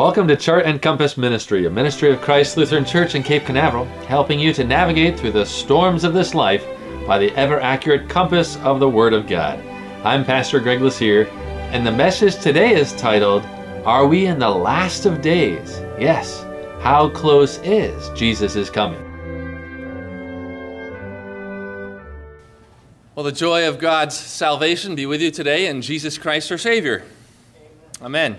Welcome to Chart and Compass Ministry, a ministry of Christ Lutheran Church in Cape Canaveral, helping you to navigate through the storms of this life by the ever-accurate compass of the Word of God. I'm Pastor Greg Lassier, and the message today is titled, Are We in the Last of Days? Yes, how close is Jesus' coming? Well, the joy of God's salvation be with you today in Jesus Christ our Savior. Amen.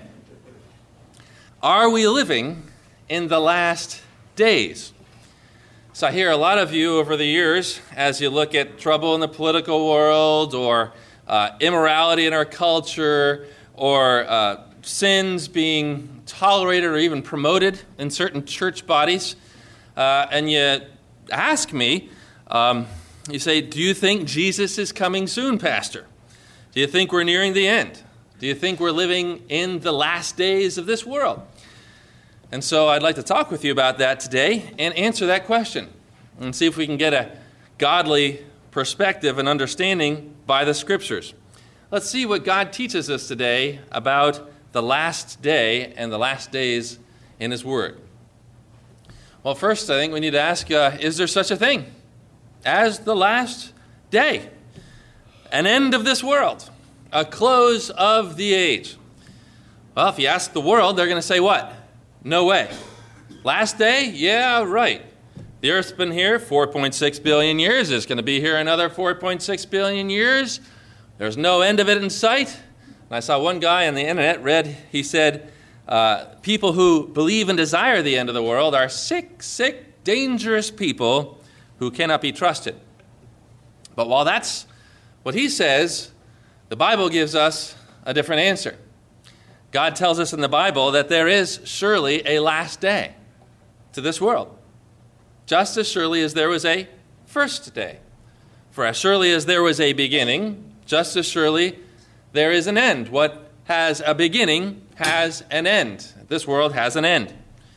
Are we living in the last days? So I hear a lot of you over the years, as you look at trouble in the political world, or immorality in our culture, or sins being tolerated or even promoted in certain church bodies, and you ask me, you say, do you think Jesus is coming soon, Pastor? Do you think we're nearing the end? Do you think we're living in the last days of this world? And so I'd like to talk with you about that today and answer that question and see if we can get a godly perspective and understanding by the Scriptures. Let's see what God teaches us today about the last day and the last days in His Word. Well, first I think we need to ask, is there such a thing as the last day? An end of this world, a close of the age. Well, if you ask the world, they're going to say what? No way. Last day? Yeah, right. The Earth's been here 4.6 billion years. It's going to be here another 4.6 billion years. There's no end of it in sight. And I saw one guy on the internet he said, people who believe and desire the end of the world are sick, dangerous people who cannot be trusted. But while that's what he says, the Bible gives us a different answer. God tells us in the Bible that there is surely a last day to this world, just as surely as there was a first day. For as surely as there was a beginning, just as surely there is an end. What has a beginning has an end. This world has an end.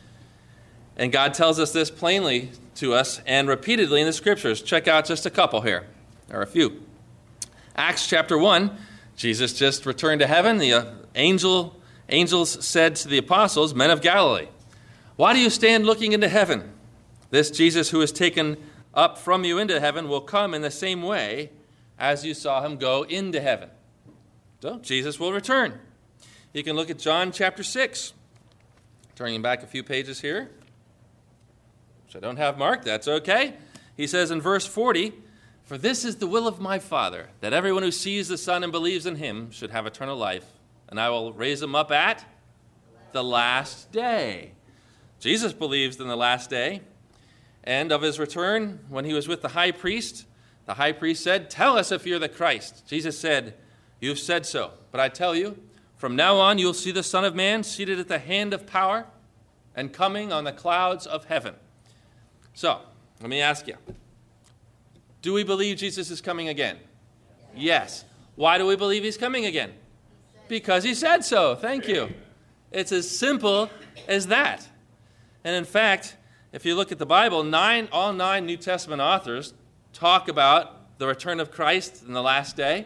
And God tells us this plainly to us and repeatedly in the Scriptures. Check out just a couple here. There are a few. Acts chapter 1, Jesus just returned to heaven. The angels said to the apostles, men of Galilee, why do you stand looking into heaven? This Jesus who is taken up from you into heaven will come in the same way as you saw him go into heaven. So Jesus will return. You can look at John chapter 6. Turning back a few pages here, which I don't have marked, that's okay. He says in verse 40, for this is the will of my Father, that everyone who sees the Son and believes in him should have eternal life, and I will raise him up at the last day. Jesus believes in the last day, and of his return, when he was with the high priest said, tell us if you're the Christ. Jesus said, you've said so, but I tell you, from now on you'll see the Son of Man seated at the hand of power and coming on the clouds of heaven. So, let me ask you, do we believe Jesus is coming again? Yes. Why do we believe he's coming again? Because he said so. Thank you. It's as simple as that. And in fact, if you look at the Bible, all nine New Testament authors talk about the return of Christ in the last day.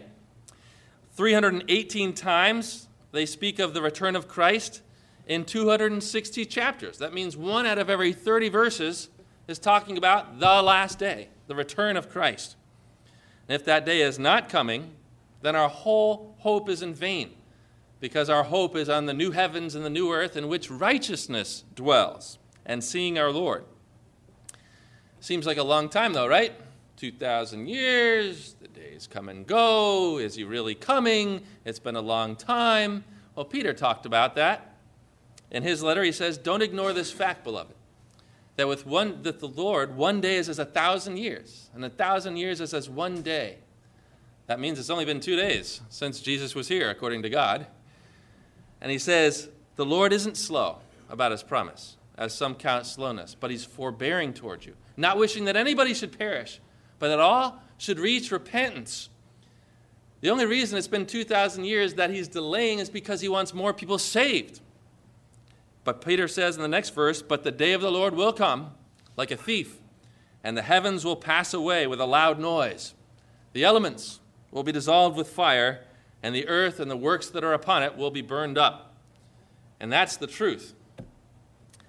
318 times they speak of the return of Christ in 260 chapters. That means 1 out of every 30 verses is talking about the last day, the return of Christ. And if that day is not coming, then our whole hope is in vain, because our hope is on the new heavens and the new earth in which righteousness dwells, and seeing our Lord. Seems like a long time though, right? 2,000 years, the days come and go. Is he really coming? It's been a long time. Well, Peter talked about that. In his letter, he says, don't ignore this fact, beloved, that the Lord, one day is as 1,000 years, and 1,000 years is as one day. That means it's only been 2 days since Jesus was here, according to God. And he says, the Lord isn't slow about his promise, as some count slowness, but he's forbearing toward you, not wishing that anybody should perish, but that all should reach repentance. The only reason it's been 2,000 years that he's delaying is because he wants more people saved. But Peter says in the next verse, but the day of the Lord will come like a thief, and the heavens will pass away with a loud noise. The elements will be dissolved with fire, and the earth and the works that are upon it will be burned up. And that's the truth.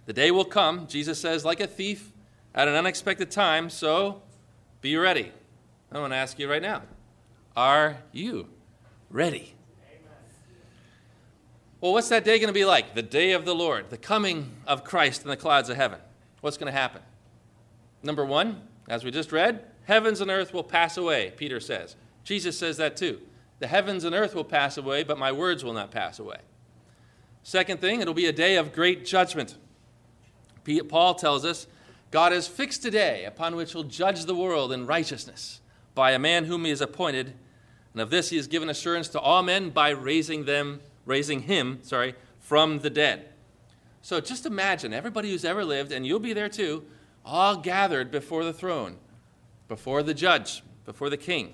The day will come, Jesus says, like a thief at an unexpected time, so be ready. I want to ask you right now, are you ready? Well, what's that day going to be like? The day of the Lord, the coming of Christ in the clouds of heaven. What's going to happen? Number one, as we just read, heavens and earth will pass away, Peter says. Jesus says that too. The heavens and earth will pass away, but my words will not pass away. Second thing, it'll be a day of great judgment. Paul tells us, God has fixed a day upon which he'll judge the world in righteousness by a man whom he has appointed, and of this he has given assurance to all men by raising him from the dead. So just imagine everybody who's ever lived, and you'll be there too, all gathered before the throne, before the judge, before the king.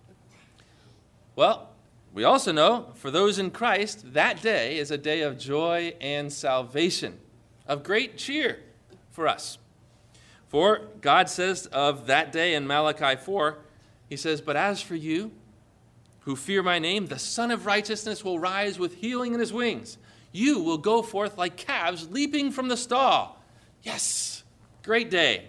Well, we also know for those in Christ, that day is a day of joy and salvation, of great cheer for us. For God says of that day in Malachi 4, he says, but as for you who fear my name, the Son of Righteousness will rise with healing in his wings. You will go forth like calves leaping from the stall. Yes, great day.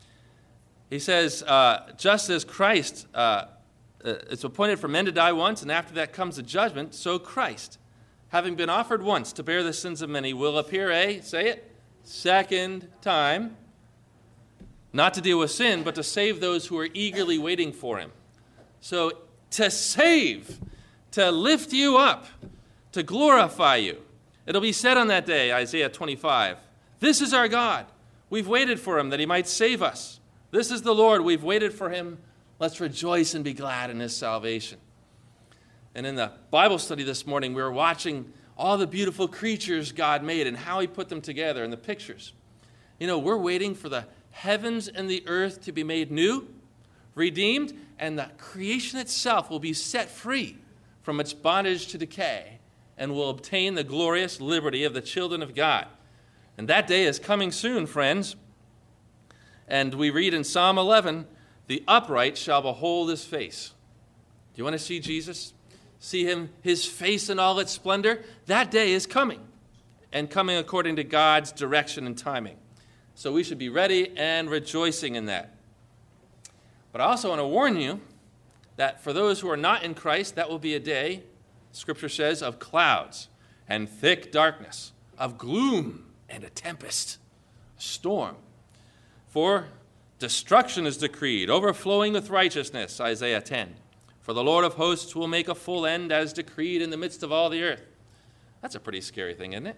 He says, just as Christ, it's appointed for men to die once, and after that comes the judgment, so Christ, having been offered once to bear the sins of many, will appear say it, second time, not to deal with sin, but to save those who are eagerly waiting for him. So to save, to lift you up, to glorify you. It'll be said on that day, Isaiah 25, this is our God. We've waited for him that he might save us. This is the Lord. We've waited for him. Let's rejoice and be glad in his salvation. And in the Bible study this morning, we were watching all the beautiful creatures God made and how he put them together in the pictures. You know, we're waiting for the heavens and the earth to be made new, redeemed, and the creation itself will be set free from its bondage to decay and will obtain the glorious liberty of the children of God. And that day is coming soon, friends. And we read in Psalm 11, the upright shall behold his face. Do you want to see Jesus? See him, his face in all its splendor? That day is coming, and coming according to God's direction and timing. So we should be ready and rejoicing in that. But I also want to warn you that for those who are not in Christ, that will be a day, Scripture says, of clouds and thick darkness, of gloom and a tempest, a storm. For destruction is decreed, overflowing with righteousness, Isaiah 10. For the Lord of hosts will make a full end as decreed in the midst of all the earth. That's a pretty scary thing, isn't it?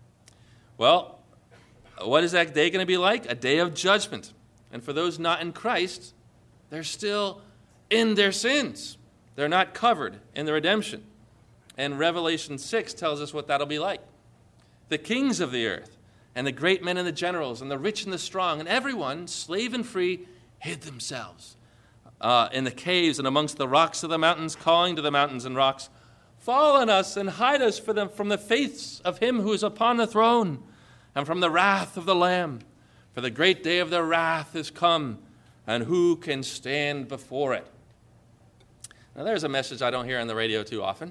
Well, what is that day going to be like? A day of judgment. And for those not in Christ, they're still in their sins. They're not covered in the redemption. And Revelation 6 tells us what that'll be like. The kings of the earth, and the great men and the generals, and the rich and the strong, and everyone, slave and free, hid themselves in the caves and amongst the rocks of the mountains, calling to the mountains and rocks, fall on us and hide us from the face of him who is upon the throne, and from the wrath of the Lamb. For the great day of their wrath is come, and who can stand before it? Now there's a message I don't hear on the radio too often,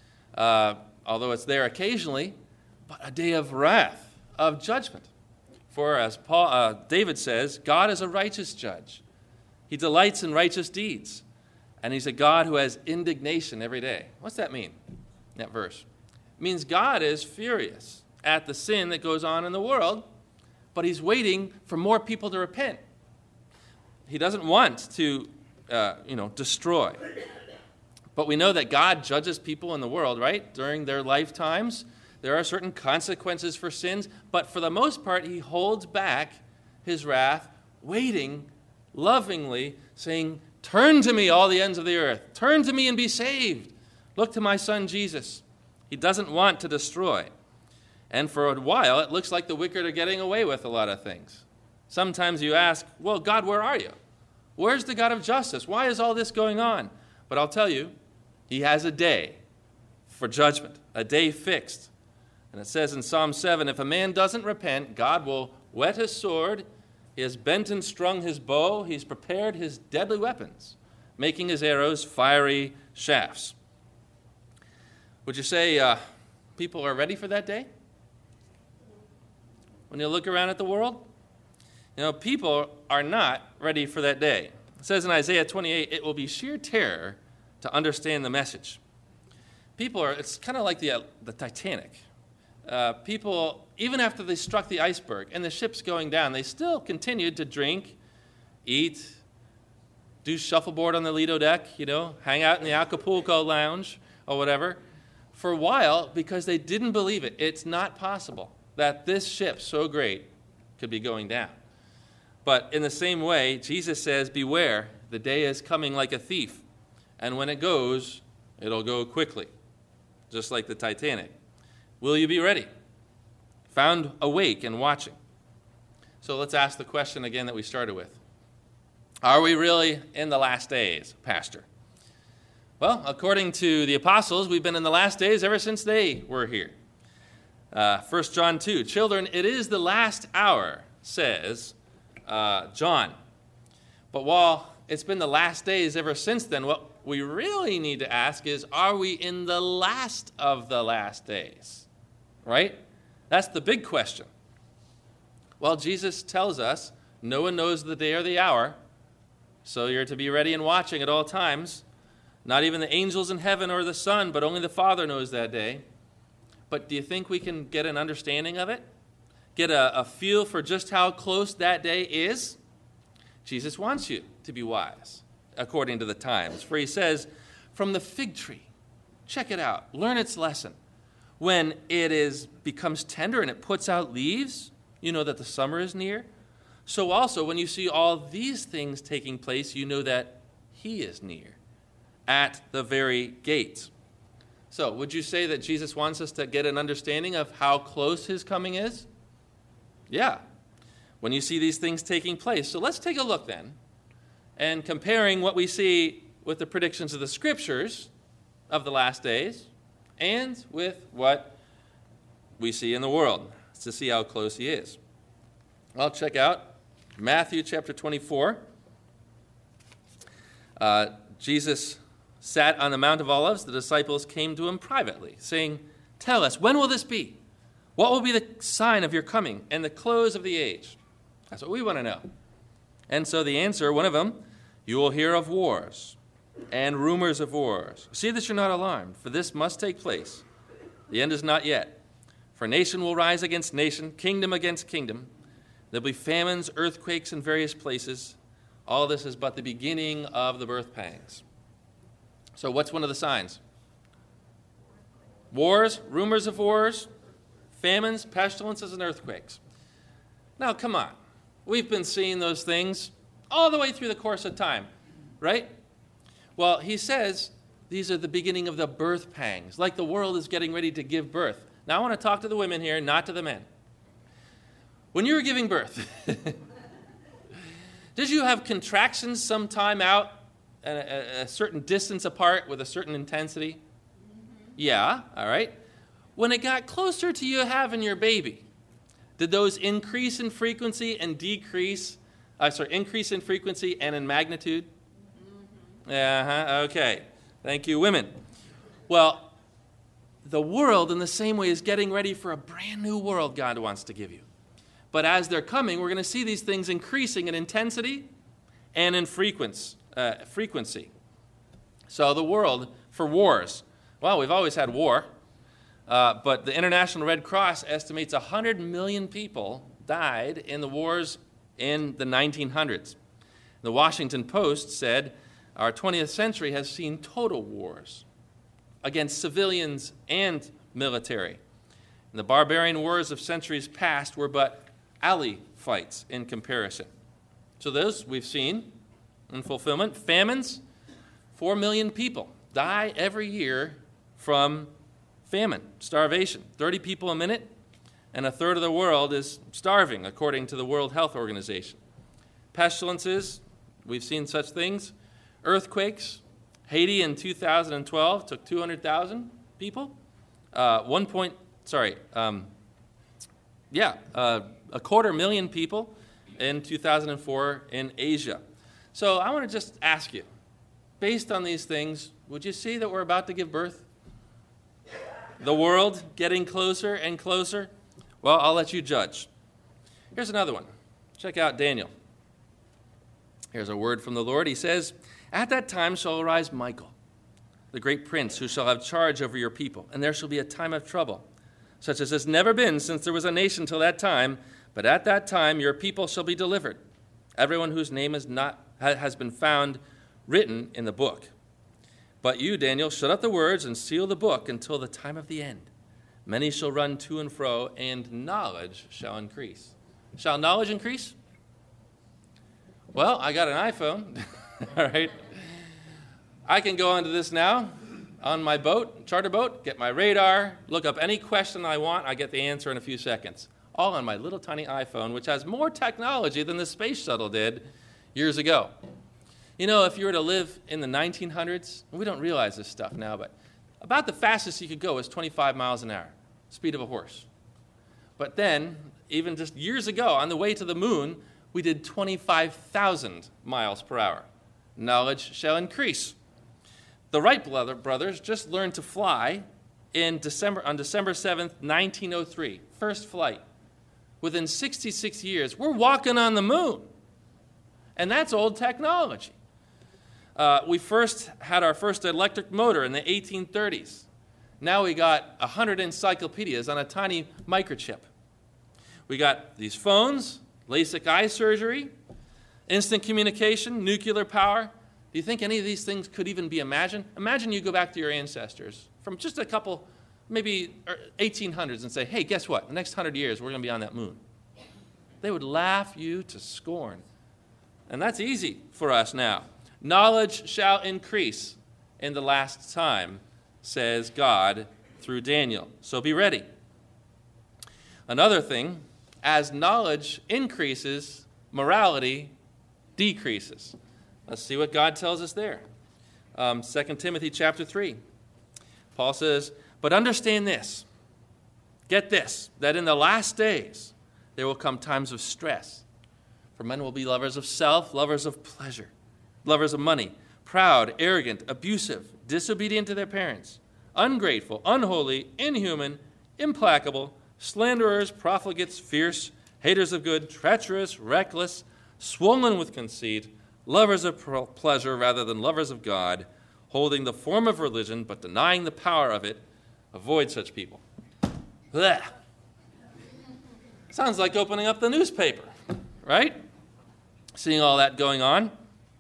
although it's there occasionally, but a day of wrath, of judgment. For as David says, God is a righteous judge. He delights in righteous deeds, and he's a God who has indignation every day. What's that mean, that verse? It means God is furious at the sin that goes on in the world, but he's waiting for more people to repent. He doesn't want to, destroy. But we know that God judges people in the world, right? During their lifetimes, there are certain consequences for sins, but for the most part, he holds back his wrath, waiting lovingly, saying, turn to me, all the ends of the earth. Turn to me and be saved. Look to my son, Jesus. He doesn't want to destroy. And for a while, it looks like the wicked are getting away with a lot of things. Sometimes you ask, well, God, where are you? Where's the God of justice? Why is all this going on? But I'll tell you, he has a day for judgment, a day fixed. And it says in Psalm 7, if a man doesn't repent, God will whet his sword. He has bent and strung his bow. He's prepared his deadly weapons, making his arrows fiery shafts. Would you say people are ready for that day? when you look around at the world? People are not ready for that day. It says in Isaiah 28, it will be sheer terror to understand the message. It's kind of like the Titanic. People, even after they struck the iceberg and the ship's going down, they still continued to drink, eat, do shuffleboard on the Lido deck, hang out in the Acapulco lounge or whatever, for a while because they didn't believe it. It's not possible that this ship so great could be going down. But in the same way, Jesus says, beware, the day is coming like a thief, and when it goes, it'll go quickly, just like the Titanic. Will you be ready? Found awake and watching? So let's ask the question again that we started with. Are we really in the last days, Pastor? Well, according to the apostles, we've been in the last days ever since they were here. 1 John 2, children, it is the last hour, says John. But while it's been the last days ever since then, what we really need to ask is, are we in the last of the last days? Right? That's the big question. Well, Jesus tells us no one knows the day or the hour, so you're to be ready and watching at all times. Not even the angels in heaven or the Son, but only the Father knows that day. But do you think we can get an understanding of it? Get a feel for just how close that day is? Jesus wants you to be wise, according to the times. For he says, from the fig tree, check it out, learn its lesson. When it becomes tender and it puts out leaves, you know that the summer is near. So also, when you see all these things taking place, you know that he is near, at the very gate. So, would you say that Jesus wants us to get an understanding of how close his coming is? Yeah, when you see these things taking place. So let's take a look then, and comparing what we see with the predictions of the Scriptures of the last days, and with what we see in the world, to see how close he is. Well, check out Matthew chapter 24. Jesus sat on the Mount of Olives. The disciples came to him privately, saying, tell us, when will this be? What will be the sign of your coming and the close of the age? That's what we want to know. And so the answer, one of them, you will hear of wars and rumors of wars. See that you're not alarmed, for this must take place. The end is not yet. For nation will rise against nation, kingdom against kingdom. There'll be famines, earthquakes in various places. All this is but the beginning of the birth pangs. So what's one of the signs? Wars, rumors of wars, famines, pestilences, and earthquakes. Now, come on. We've been seeing those things all the way through the course of time, right? Well, he says these are the beginning of the birth pangs, like the world is getting ready to give birth. Now, I want to talk to the women here, not to the men. When you were giving birth, did you have contractions sometime out a certain distance apart with a certain intensity? Yeah, all right. When it got closer to you having your baby, did those increase in frequency and increase in frequency and in magnitude? Okay. Thank you, women. Well, the world in the same way is getting ready for a brand new world God wants to give you. But as they're coming, we're going to see these things increasing in intensity and in frequency. So the world for wars. Well, we've always had war. But the International Red Cross estimates 100 million people died in the wars in the 1900s. The Washington Post said, our 20th century has seen total wars against civilians and military. And the barbarian wars of centuries past were but alley fights in comparison. So those we've seen in fulfillment. Famines, 4 million people die every year from famine, starvation. 30 people a minute, and a third of the world is starving, according to the World Health Organization. Pestilences, we've seen such things. Earthquakes, Haiti in 2012 took 200,000 people. A 250,000 people in 2004 in Asia. So I want to just ask you, based on these things, would you see that we're about to give birth? The world getting closer and closer? Well, I'll let you judge. Here's another one. Check out Daniel. Here's a word from the Lord. He says, "At that time shall arise Michael, the great prince, who shall have charge over your people, and there shall be a time of trouble, such as has never been since there was a nation till that time. But at that time your people shall be delivered, everyone whose name has been found written in the book. But you, Daniel, shut up the words and seal the book until the time of the end. Many shall run to and fro, and knowledge shall increase." Shall knowledge increase? Well, I got an iPhone, all right? I can go onto this now on my boat, charter boat, get my radar, look up any question I want. I get the answer in a few seconds, all on my little tiny iPhone, which has more technology than the space shuttle did years ago. You know, if you were to live in the 1900s, we don't realize this stuff now, but about the fastest you could go was 25 miles an hour, speed of a horse. But then, even just years ago, on the way to the moon, we did 25,000 miles per hour. Knowledge shall increase. The Wright brothers just learned to fly on December 7th, 1903. First flight. Within 66 years, we're walking on the moon. And that's old technology. We first had our first electric motor in the 1830s. Now we got 100 encyclopedias on a tiny microchip. We got these phones, LASIK eye surgery, instant communication, nuclear power. Do you think any of these things could even be imagined? Imagine you go back to your ancestors from just a couple, maybe 1800s, and say, "Hey, guess what? The next 100 years, we're going to be on that moon." They would laugh you to scorn. And that's easy for us now. Knowledge shall increase in the last time, says God through Daniel. So be ready. Another thing, as knowledge increases, morality decreases. Let's see what God tells us there. 2 Timothy chapter 3. Paul says, "But understand this, get this, that in the last days there will come times of stress. For men will be lovers of self, lovers of pleasure, lovers of money, proud, arrogant, abusive, disobedient to their parents, ungrateful, unholy, inhuman, implacable, slanderers, profligates, fierce, haters of good, treacherous, reckless, swollen with conceit, lovers of pleasure rather than lovers of God, holding the form of religion but denying the power of it. Avoid such people." Blech. Sounds like opening up the newspaper, right? Seeing all that going on.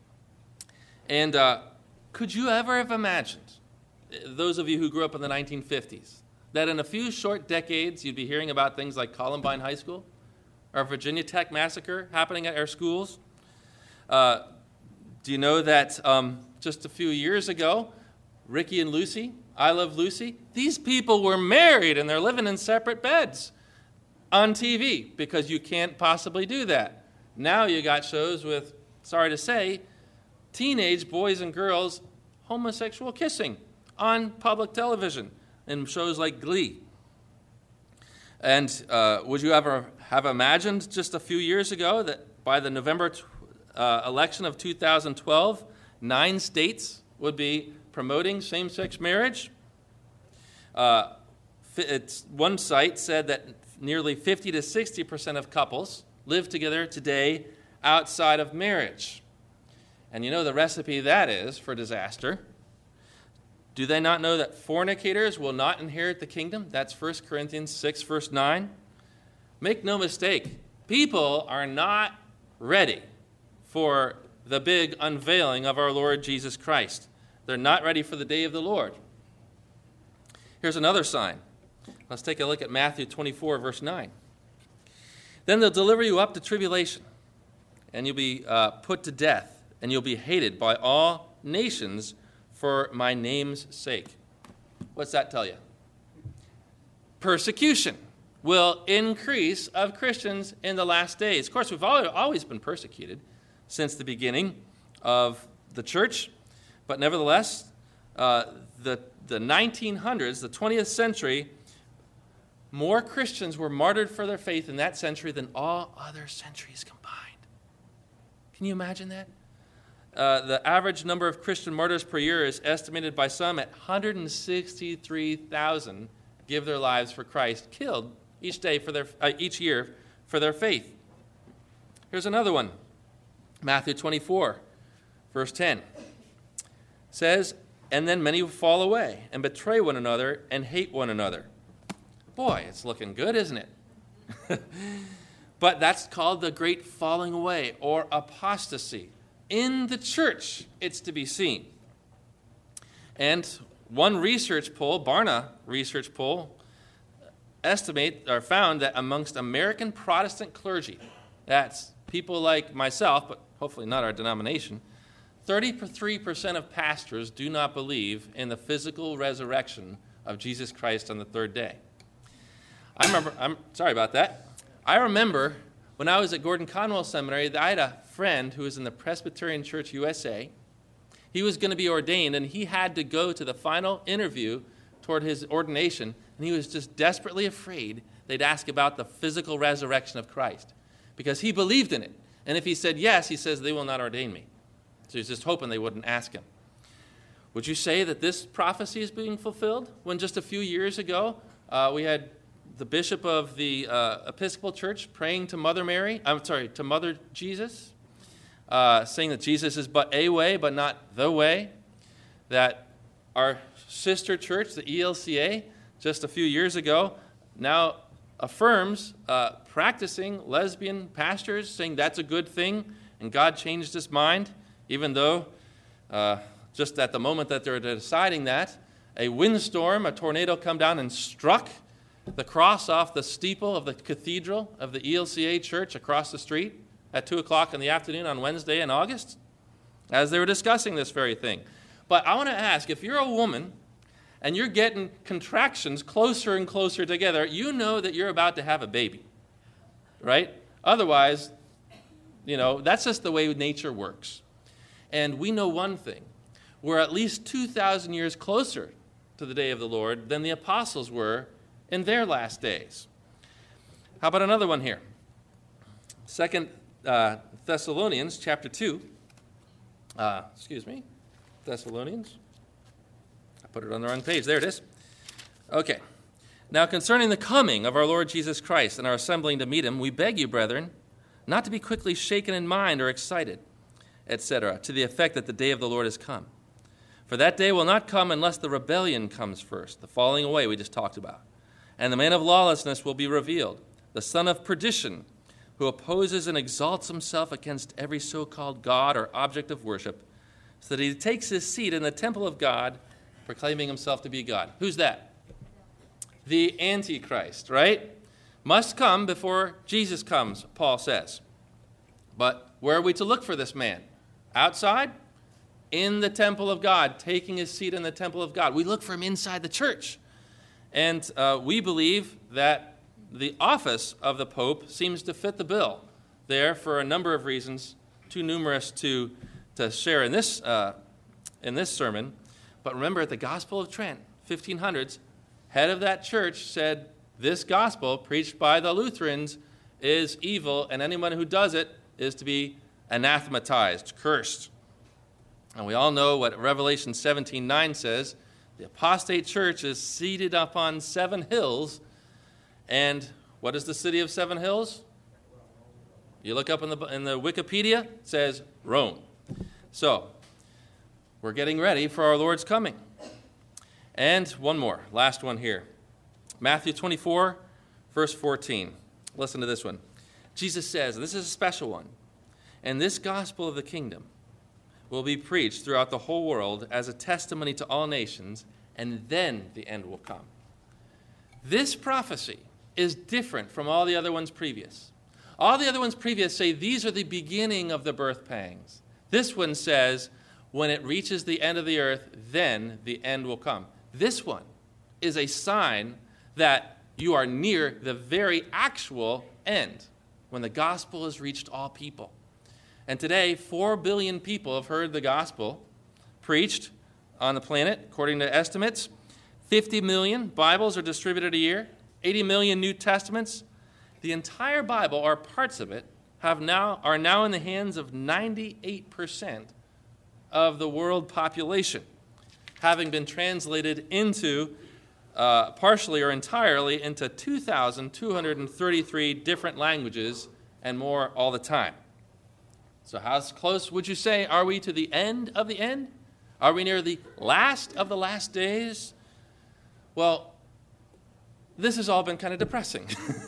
And could you ever have imagined, those of you who grew up in the 1950s, that in a few short decades you'd be hearing about things like Columbine High School or Virginia Tech massacre happening at our schools? Do you know that just a few years ago, Ricky and Lucy, I Love Lucy, these people were married and they're living in separate beds on TV because you can't possibly do that. Now you got shows with, sorry to say, teenage boys and girls homosexual kissing on public television in shows like Glee. And would you ever have imagined just a few years ago that by the November election of 2012, 9 states would be promoting same-sex marriage? One site said that nearly 50 to 60% of couples live together today outside of marriage. And you know the recipe that is for disaster. Do they not know that fornicators will not inherit the kingdom? That's 1 Corinthians 6, verse 9. Make no mistake, people are not ready for the big unveiling of our Lord Jesus Christ. They're not ready for the day of the Lord. Here's another sign. Let's take a look at Matthew 24, verse 9. "Then they'll deliver you up to tribulation, and you'll be put to death, and you'll be hated by all nations for my name's sake." What's that tell you? Persecution will increase of Christians in the last days. Of course, we've always been persecuted since the beginning of the church, but nevertheless, the 1900s, the 20th century, more Christians were martyred for their faith in that century than all other centuries combined. Can you imagine that? The average number of Christian martyrs per year is estimated by some at 163,000 give their lives for Christ, killed each year for their faith. Here's another one. Matthew 24, verse 10 says, "And then many will fall away and betray one another and hate one another." Boy, it's looking good, isn't it? But that's called the great falling away or apostasy. In the church, it's to be seen. And one research poll, Barna research poll, found that amongst American Protestant clergy, that's people like myself, but hopefully not our denomination, 33% of pastors do not believe in the physical resurrection of Jesus Christ on the third day. I'm sorry about that. I remember when I was at Gordon Conwell Seminary, I had a friend who was in the Presbyterian Church USA. He was going to be ordained, and he had to go to the final interview toward his ordination, and he was just desperately afraid they'd ask about the physical resurrection of Christ because he believed in it. And if he said yes, he says, they will not ordain me. So he's just hoping they wouldn't ask him. Would you say that this prophecy is being fulfilled when just a few years ago we had the bishop of the Episcopal Church praying to to Mother Jesus, saying that Jesus is but a way, but not the way, that our sister church, the ELCA, just a few years ago, now affirms practicing lesbian pastors, saying that's a good thing, and God changed his mind, even though just at the moment that they're deciding that, a windstorm, a tornado come down and struck the cross off the steeple of the cathedral of the ELCA church across the street at 2 o'clock in the afternoon on Wednesday in August, as they were discussing this very thing. But I want to ask, if you're a woman and you're getting contractions closer and closer together, you know that you're about to have a baby, right? Otherwise, that's just the way nature works. And we know one thing. We're at least 2,000 years closer to the day of the Lord than the apostles were in their last days. How about another one here? 2 Thessalonians chapter 2. Thessalonians. I put it on the wrong page. There it is. Okay. "Now concerning the coming of our Lord Jesus Christ and our assembling to meet him, we beg you, brethren, not to be quickly shaken in mind or excited, etc., to the effect that the day of the Lord has come. For that day will not come unless the rebellion comes first," the falling away we just talked about, "and the man of lawlessness will be revealed, the son of perdition, who opposes and exalts himself against every so-called God or object of worship, so that he takes his seat in the temple of God, proclaiming himself to be God." Who's that? The Antichrist, right? Must come before Jesus comes, Paul says. But where are we to look for this man? Outside? In the temple of God, taking his seat in the temple of God. We look for him inside the church. And we believe that the office of the Pope seems to fit the bill there for a number of reasons, too numerous to share in this sermon. But remember, at the Gospel of Trent, 1500s, head of that church said, this gospel preached by the Lutherans is evil, and anyone who does it is to be anathematized, cursed. And we all know what Revelation 17:9 says. The apostate church is seated upon 7 hills. And what is the city of 7 hills? You look up in the Wikipedia, it says Rome. So, we're getting ready for our Lord's coming. And one more, last one here. Matthew 24, verse 14. Listen to this one. Jesus says, and this is a special one, "And this gospel of the kingdom will be preached throughout the whole world as a testimony to all nations, and then the end will come." This prophecy is different from all the other ones previous. All the other ones previous say these are the beginning of the birth pangs. This one says, when it reaches the end of the earth, then the end will come. This one is a sign that you are near the very actual end, when the gospel has reached all people. And today, 4 billion people have heard the gospel preached on the planet, according to estimates. 50 million Bibles are distributed a year, 80 million New Testaments. The entire Bible, or parts of it, are now in the hands of 98% of the world population, having been translated into, partially or entirely, into 2,233 different languages and more all the time. So how close would you say are we to the end of the end? Are we near the last of the last days? Well, this has all been kind of depressing,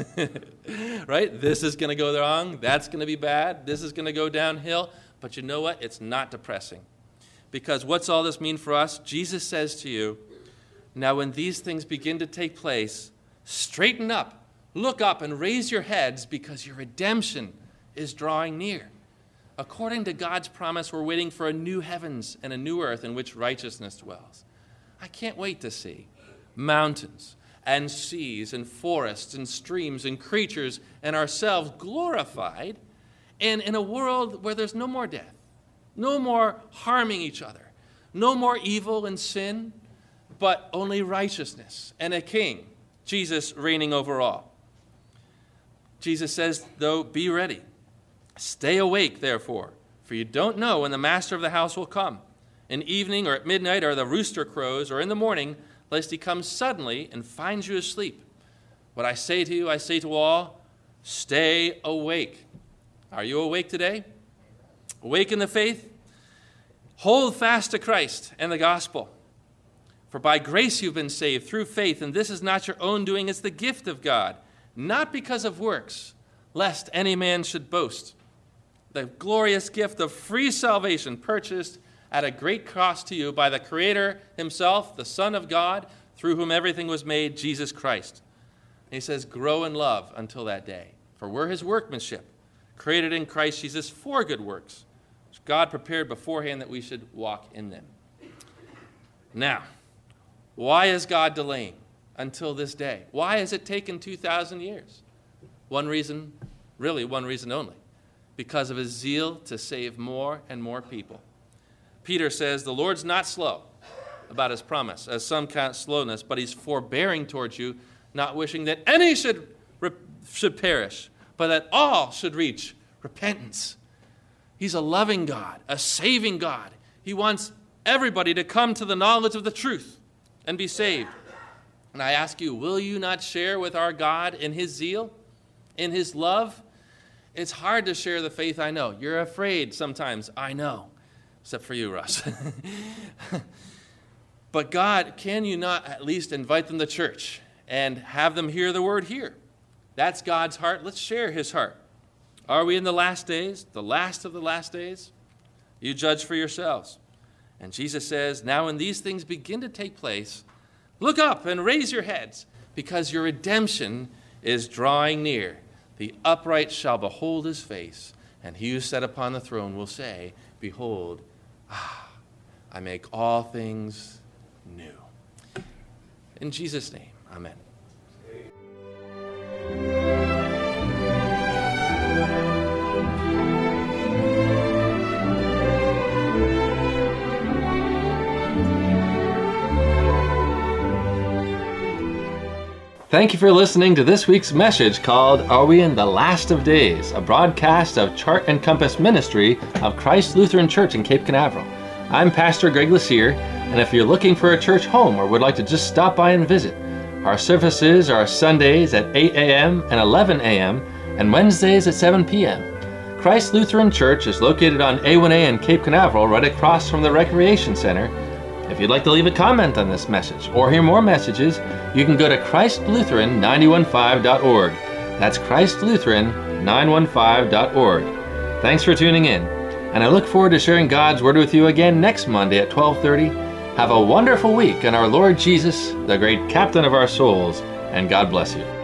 right? This is going to go wrong. That's going to be bad. This is going to go downhill. But you know what? It's not depressing. Because what's all this mean for us? Jesus says to you, now when these things begin to take place, straighten up, look up, and raise your heads because your redemption is drawing near. According to God's promise, we're waiting for a new heavens and a new earth in which righteousness dwells. I can't wait to see mountains and seas and forests and streams and creatures and ourselves glorified in a world where there's no more death, no more harming each other, no more evil and sin, but only righteousness and a king, Jesus reigning over all. Jesus says, though, be ready. Stay awake, therefore, for you don't know when the master of the house will come, in evening or at midnight or the rooster crows or in the morning, lest he comes suddenly and finds you asleep. What I say to you, I say to all, stay awake. Are you awake today? Awake in the faith? Hold fast to Christ and the gospel. For by grace you've been saved through faith, and this is not your own doing, it's the gift of God, not because of works, lest any man should boast. The glorious gift of free salvation purchased at a great cost to you by the Creator himself, the Son of God, through whom everything was made, Jesus Christ. And he says, grow in love until that day. For we're his workmanship, created in Christ Jesus for good works, which God prepared beforehand that we should walk in them. Now, why is God delaying until this day? Why has it taken 2,000 years? One reason, really one reason only, because of his zeal to save more and more people. Peter says, the Lord's not slow about his promise, as some count slowness, but he's forbearing towards you, not wishing that any should perish, but that all should reach repentance. He's a loving God, a saving God. He wants everybody to come to the knowledge of the truth and be saved. And I ask you, will you not share with our God in his zeal, in his love? It's hard to share the faith, I know. You're afraid sometimes, I know. Except for you, Russ. But God, can you not at least invite them to church and have them hear the word here? That's God's heart. Let's share his heart. Are we in the last days, the last of the last days? You judge for yourselves. And Jesus says, now when these things begin to take place, look up and raise your heads, because your redemption is drawing near. The upright shall behold his face, and he who sat upon the throne will say, behold, I make all things new. In Jesus' name, amen. Thank you for listening to this week's message called Are We in the Last of Days? A broadcast of Chart and Compass Ministry of Christ Lutheran Church in Cape Canaveral. I'm Pastor Greg Lasier, and if you're looking for a church home or would like to just stop by and visit, our services are Sundays at 8 a.m. and 11 a.m. and Wednesdays at 7 p.m. Christ Lutheran Church is located on A1A in Cape Canaveral, right across from the Recreation Center. If you'd like to leave a comment on this message or hear more messages, you can go to ChristLutheran915.org. That's ChristLutheran915.org. Thanks for tuning in, and I look forward to sharing God's Word with you again next Monday at 12:30. Have a wonderful week in our Lord Jesus, the great captain of our souls, and God bless you.